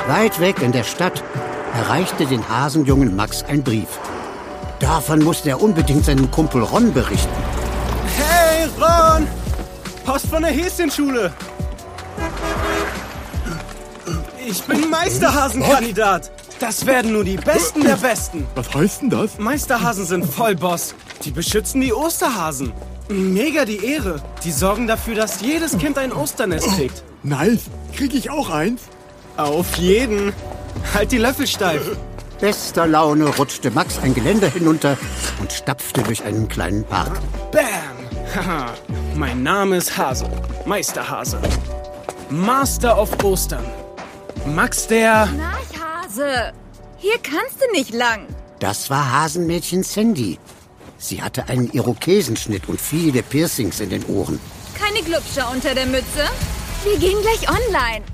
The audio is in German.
Weit weg in der Stadt erreichte den Hasenjungen Max ein Brief. Davon musste er unbedingt seinem Kumpel Ron berichten. Hey, Ron! Post von der Häschenschule! Ich bin Meisterhasenkandidat! Das werden nur die Besten der Besten! Was heißt denn das? Meisterhasen sind voll Boss. Die beschützen die Osterhasen. Mega die Ehre. Die sorgen dafür, dass jedes Kind ein Osternest kriegt. Nice. Krieg ich auch eins? Auf jeden. Halt die Löffel steif. Bester Laune rutschte Max ein Geländer hinunter und stapfte durch einen kleinen Park. Bam! Haha. Mein Name ist Hase. Meisterhase. Master of Ostern. Max der... Na, Hase, hier kannst du nicht lang. Das war Hasenmädchen Sandy. Sie hatte einen Irokesenschnitt und viele Piercings in den Ohren. Keine Glubscher unter der Mütze? Wir gehen gleich online.